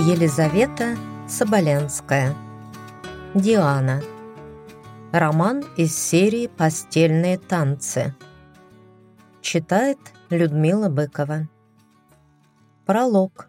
Елизавета Соболянская. Диана. Роман из серии «Постельные танцы». Читает Людмила Быкова. Пролог.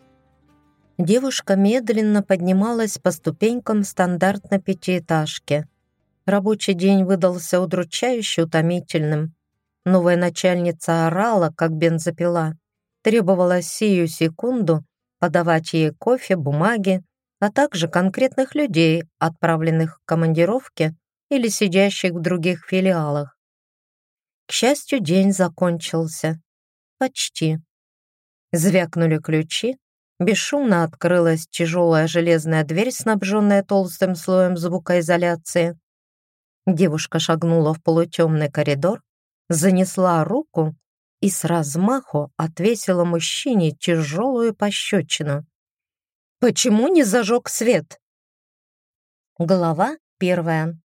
Девушка медленно поднималась по ступенькам стандартной пятиэтажки. Рабочий день выдался удручающе утомительным. Новая начальница орала, как бензопила. Требовала сию секунду подавать ей кофе, бумаги, а также конкретных людей, отправленных в командировки или сидящих в других филиалах. К счастью, день закончился. Почти. Звякнули ключи, бесшумно открылась тяжелая железная дверь, снабженная толстым слоем звукоизоляции. Девушка шагнула в полутемный коридор, занесла руку и с размаху отвесила мужчине тяжелую пощечину. «Почему не зажег свет?» Глава 1.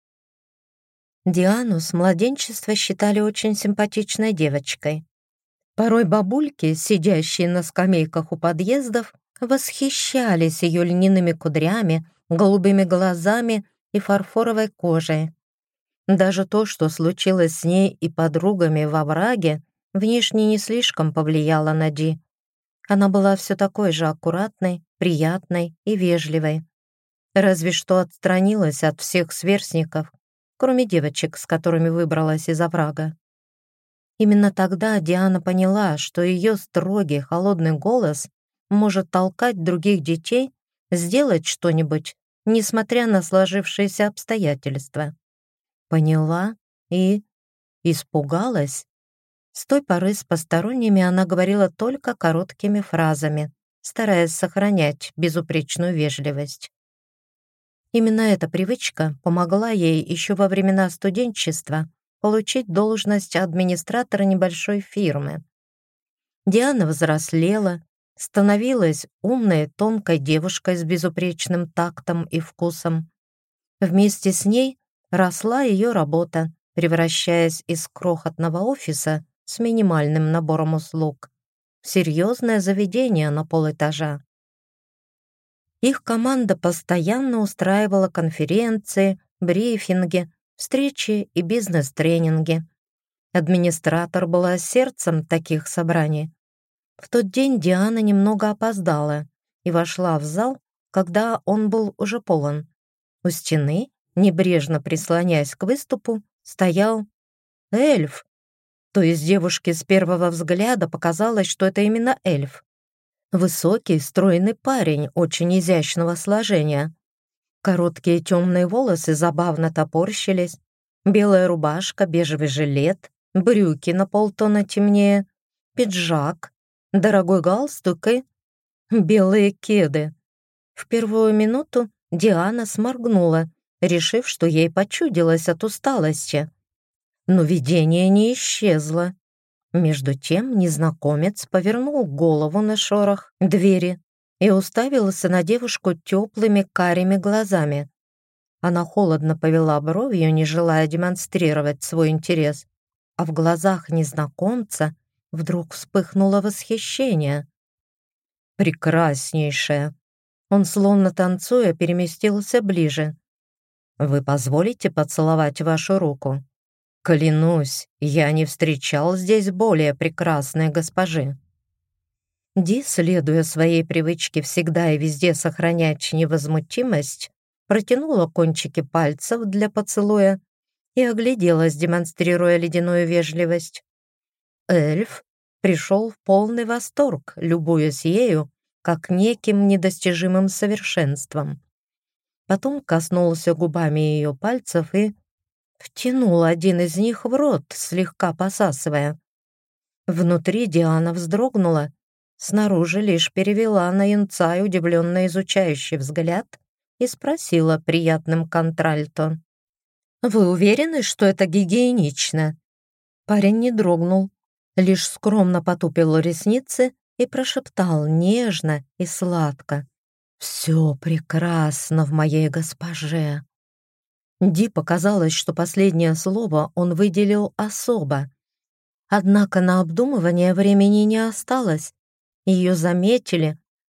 Диану с младенчества считали очень симпатичной девочкой. Порой бабульки, сидящие на скамейках у подъездов, восхищались ее льняными кудрями, голубыми глазами и фарфоровой кожей. Даже то, что случилось с ней и подругами во враге, внешне не слишком повлияло на Ди. Она была все такой же аккуратной, приятной и вежливой. Разве что отстранилась от всех сверстников, кроме девочек, с которыми выбралась из оврага. Именно тогда Диана поняла, что ее строгий, холодный голос может толкать других детей сделать что-нибудь, несмотря на сложившиеся обстоятельства. Поняла и испугалась. С той поры с посторонними она говорила только короткими фразами, стараясь сохранять безупречную вежливость. Именно эта привычка помогла ей еще во времена студенчества получить должность администратора небольшой фирмы. Диана взрослела, становилась умной, тонкой девушкой с безупречным тактом и вкусом. Вместе с ней росла ее работа, превращаясь из крохотного офиса с минимальным набором услуг в серьезное заведение на полэтажа. Их команда постоянно устраивала конференции, брифинги, встречи и бизнес-тренинги. Администратор была сердцем таких собраний. В тот день Диана немного опоздала и вошла в зал, когда он был уже полон. У стены, небрежно прислоняясь к выступу, стоял эльф. То есть девушке с первого взгляда показалось, что это именно эльф. Высокий, стройный парень, очень изящного сложения. Короткие темные волосы забавно топорщились, белая рубашка, бежевый жилет, брюки на полтона темнее, пиджак, дорогой галстук и белые кеды. В первую минуту Диана сморгнула, решив, что ей почудилось от усталости. Но видение не исчезло. Между тем незнакомец повернул голову на шорох двери и уставился на девушку теплыми карими глазами. Она холодно повела бровью, не желая демонстрировать свой интерес, а в глазах незнакомца вдруг вспыхнуло восхищение. «Прекраснейшая!» Он, словно танцуя, переместился ближе. «Вы позволите поцеловать вашу руку? Клянусь, я не встречал здесь более прекрасной госпожи». Ди, следуя своей привычке всегда и везде сохранять невозмутимость, протянула кончики пальцев для поцелуя и огляделась, демонстрируя ледяную вежливость. Эльф пришел в полный восторг, любуясь ею, как неким недостижимым совершенством. Потом коснулся губами ее пальцев и втянул один из них в рот, слегка посасывая. Внутри Диана вздрогнула, снаружи лишь перевела на юнца удивленно изучающий взгляд и спросила приятным контральто: «Вы уверены, что это гигиенично?» Парень не дрогнул, лишь скромно потупил ресницы и прошептал нежно и сладко: «Все прекрасно в моей госпоже». Ди показалось, что последнее слово он выделил особо. Однако на обдумывание времени не осталось. Ее заметили,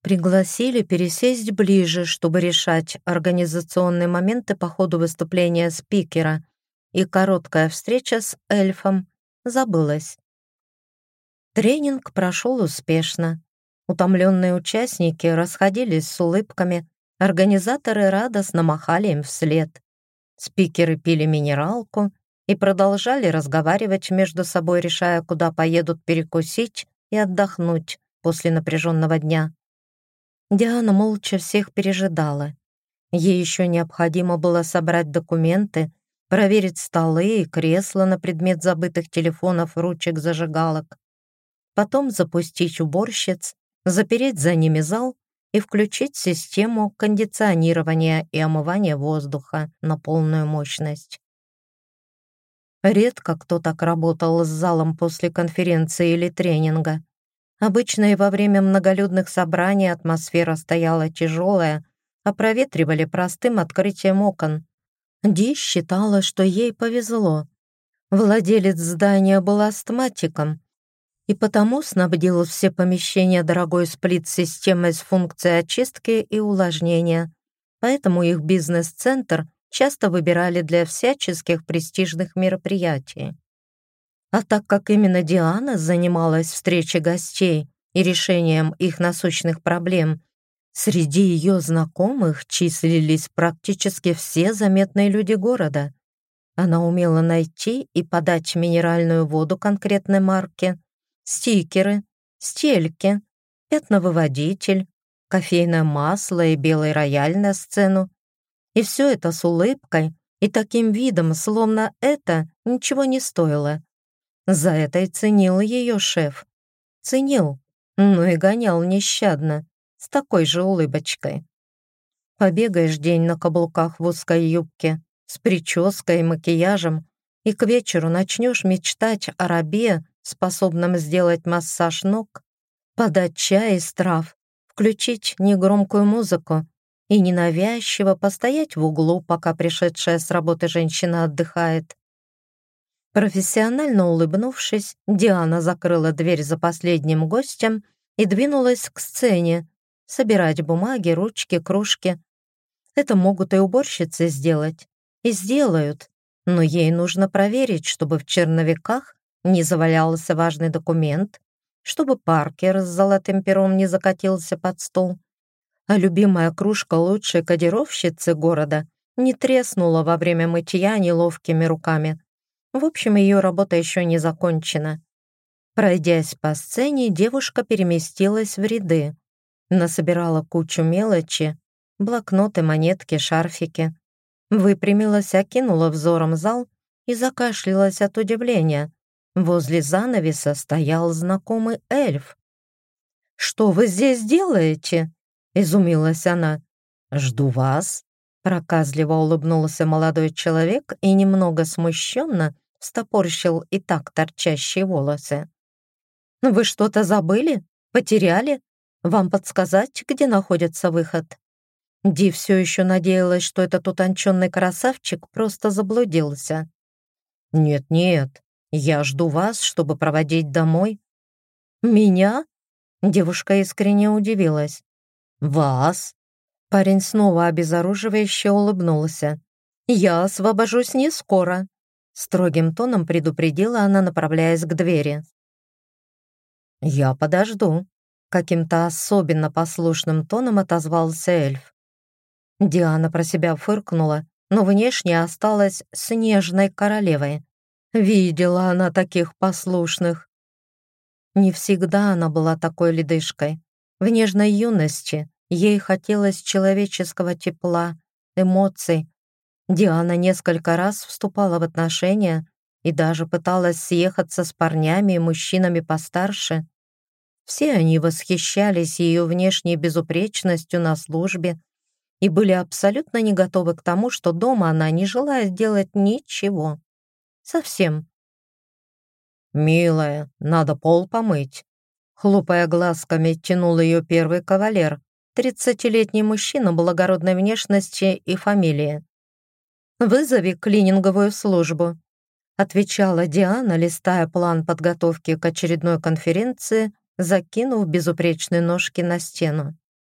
Пригласили пересесть ближе, чтобы решать организационные моменты по ходу выступления спикера, и короткая встреча с эльфом забылась. Тренинг прошел успешно. Утомленные участники расходились с улыбками, организаторы радостно махали им вслед. Спикеры пили минералку и продолжали разговаривать между собой, решая, куда поедут перекусить и отдохнуть после напряженного дня. Диана молча всех пережидала. Ей еще необходимо было собрать документы, проверить столы и кресла на предмет забытых телефонов, ручек, зажигалок. Потом запустить уборщиц, запереть за ними зал и включить систему кондиционирования и омывания воздуха на полную мощность. Редко кто так работал с залом после конференции или тренинга. Обычно и во время многолюдных собраний атмосфера стояла тяжелая, а проветривали простым открытием окон. Ди считала, что ей повезло. Владелец здания был астматиком и потому снабдил все помещения дорогой сплит-системой с функцией очистки и увлажнения, поэтому их бизнес-центр часто выбирали для всяческих престижных мероприятий. А так как именно Диана занималась встречей гостей и решением их насущных проблем, среди ее знакомых числились практически все заметные люди города. Она умела найти и подать минеральную воду конкретной марки, стикеры, стельки, пятновыводитель, кофейное масло и белый рояль на сцену. И все это с улыбкой и таким видом, словно это ничего не стоило. За это и ценил ее шеф. Ценил, но и гонял нещадно, с такой же улыбочкой. Побегаешь день на каблуках в узкой юбке, с прической и макияжем, и к вечеру начнешь мечтать о рабе, способном сделать массаж ног, подать чай из трав, включить негромкую музыку и ненавязчиво постоять в углу, пока пришедшая с работы женщина отдыхает. Профессионально улыбнувшись, Диана закрыла дверь за последним гостем и двинулась к сцене, собирать бумаги, ручки, кружки. Это могут и уборщицы сделать. И сделают, но ей нужно проверить, чтобы в черновиках не завалялся важный документ, чтобы Паркер с золотым пером не закатился под стол, а любимая кружка лучшей кодировщицы города не треснула во время мытья неловкими руками. В общем, ее работа еще не закончена. Пройдясь по сцене, девушка переместилась в ряды, насобирала кучу мелочи, блокноты, монетки, шарфики, выпрямилась, окинула взором зал и закашлялась от удивления. Возле занавеса стоял знакомый эльф. «Что вы здесь делаете?» — изумилась она. «Жду вас», — проказливо улыбнулся молодой человек и немного смущенно встопорщил и так торчащие волосы. «Вы что-то забыли? Потеряли? Вам подсказать, где находится выход?» Ди все еще надеялась, что этот утонченный красавчик просто заблудился. «Нет-нет, я жду вас, чтобы проводить домой». «Меня?» — девушка искренне удивилась. «Вас?» — парень снова обезоруживающе улыбнулся. «Я освобожусь не скоро», — строгим тоном предупредила она, направляясь к двери. «Я подожду», — каким-то особенно послушным тоном отозвался эльф. Диана про себя фыркнула, но внешне осталась снежной королевой. Видела она таких послушных. Не всегда она была такой ледышкой. В нежной юности ей хотелось человеческого тепла, эмоций. Диана несколько раз вступала в отношения и даже пыталась съехаться с парнями и мужчинами постарше. Все они восхищались ее внешней безупречностью на службе и были абсолютно не готовы к тому, что дома она не желает делать ничего. Совсем. «Милая, надо пол помыть», — хлопая глазками, тянул ее первый кавалер, 30-летний мужчина благородной внешности и фамилии. «Вызови клининговую службу», — отвечала Диана, листая план подготовки к очередной конференции, закинув безупречные ножки на стену.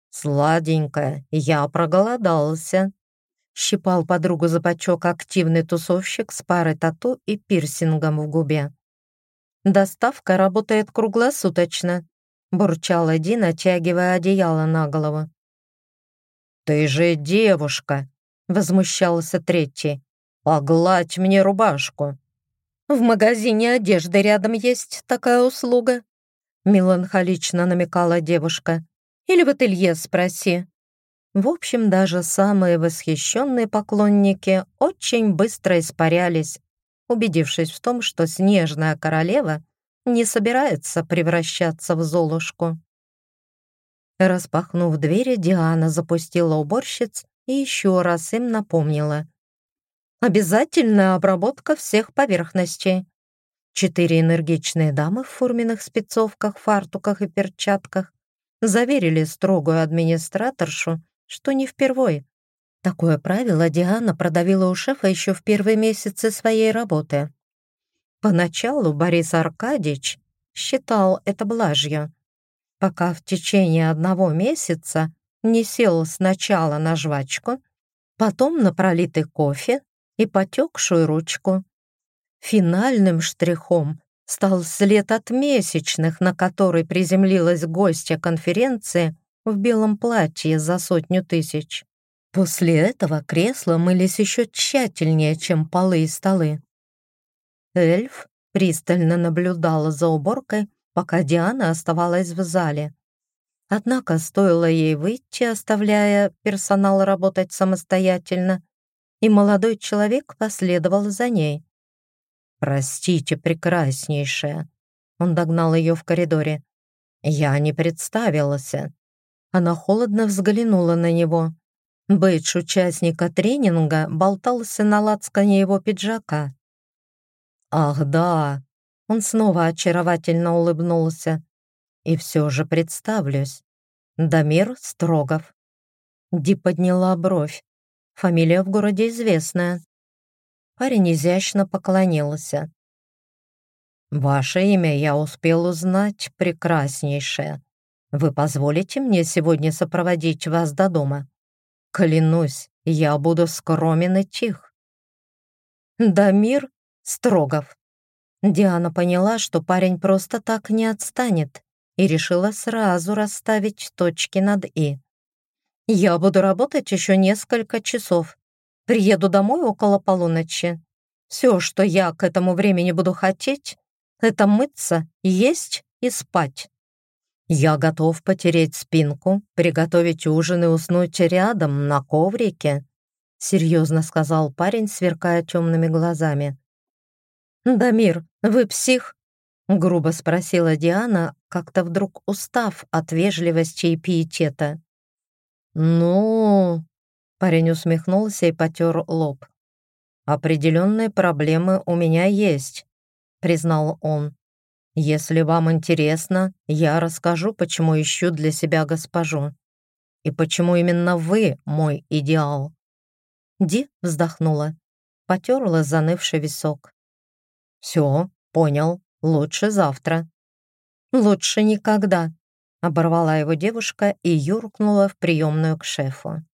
«Сладенькая, я проголодался», — щипал подругу за бочок активный тусовщик с парой тату и пирсингом в губе. «Доставка работает круглосуточно», — бурчала Ди, натягивая одеяло на голову. «Ты же девушка!» — возмущался третий. «Погладь мне рубашку!» «В магазине одежды рядом есть такая услуга», — меланхолично намекала девушка. «Или в ателье спроси». В общем, даже самые восхищенные поклонники очень быстро испарялись, убедившись в том, что снежная королева не собирается превращаться в Золушку. Распахнув двери, Диана запустила уборщиц и еще раз им напомнила. «Обязательная обработка всех поверхностей». 4 энергичные дамы в форменных спецовках, фартуках и перчатках заверили строгую администраторшу, что не впервой. Такое правило Диана продавила у шефа еще в первые месяцы своей работы. Поначалу Борис Аркадьевич считал это блажью, пока в течение 1 месяца не сел сначала на жвачку, потом на пролитый кофе и потекшую ручку. Финальным штрихом стал след от месячных, на который приземлилась гостья конференции в белом платье за 100 000. После этого кресла мылись еще тщательнее, чем полы и столы. Эльф пристально наблюдала за уборкой, пока Диана оставалась в зале. Однако стоило ей выйти, оставляя персонал работать самостоятельно, и молодой человек последовал за ней. «Простите, прекраснейшая», — он догнал ее в коридоре. «Я не представился». Она холодно взглянула на него. Бейдж участника тренинга болтался на лацкане его пиджака. «Ах, да!» — он снова очаровательно улыбнулся. «И все же представлюсь. Дамир Строгов». Ди подняла бровь. Фамилия в городе известная. Парень изящно поклонился. «Ваше имя я успел узнать, прекраснейшее. Вы позволите мне сегодня сопроводить вас до дома? Клянусь, я буду скромен и тих». «Дамир Строгов». Диана поняла, что парень просто так не отстанет, и решила сразу расставить точки над «и». «Я буду работать еще несколько часов. Приеду домой около полуночи. Все, что я к этому времени буду хотеть, это мыться, есть и спать. Я готов потереть спинку, приготовить ужин и уснуть рядом на коврике», серьезно сказал парень, сверкая темными глазами. «Дамир, вы псих?» грубо спросила Диана, как-то вдруг устав от вежливости и пиетета. «Ну...» — парень усмехнулся и потер лоб. «Определенные проблемы у меня есть», — признал он. «Если вам интересно, я расскажу, почему ищу для себя госпожу. И почему именно вы мой идеал». Ди вздохнула, потерла занывший висок. «Все, понял, лучше завтра». «Лучше никогда», — оборвала его девушка и юркнула в приемную к шефу.